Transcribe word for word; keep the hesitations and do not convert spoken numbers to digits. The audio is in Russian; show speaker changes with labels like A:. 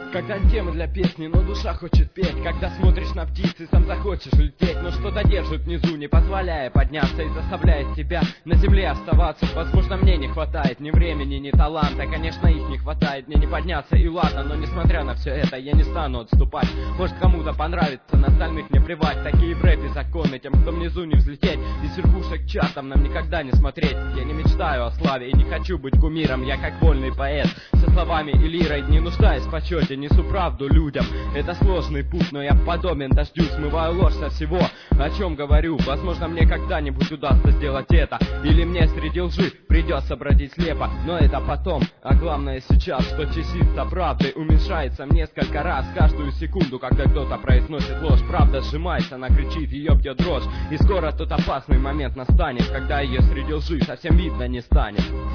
A: Когда тема для песни, но душа хочет петь. Когда смотришь на птиц и сам захочешь лететь. Но что-то держит внизу, не позволяя подняться и заставляет тебя на земле оставаться. Возможно, мне не хватает ни времени, ни таланта. Конечно, их не хватает, мне не подняться и ладно. Но несмотря на все это, я не стану отступать. Может, кому-то понравится, на остальных не плевать. Такие в рэпе законы, тем, кто внизу не взлететь. И с верхушек чатом нам никогда не смотреть. Я не мечтаю о славе и не хочу быть кумиром. Я как вольный поэт, со словами и лирой, не нуждаюсь в почете, несу правду людям. Это сложный путь, но я подобен дождю, смываю ложь со всего, о чем говорю. Возможно, мне когда-нибудь удастся сделать это, или мне среди лжи придется бродить слепо. Но это потом, а главное сейчас, что частица правды уменьшается в несколько раз каждую секунду, когда кто-то произносит ложь. Правда сжимается, она кричит, ее бьет дрожь. И скоро тот опасный момент настанет, когда ее среди лжи совсем видно не станет.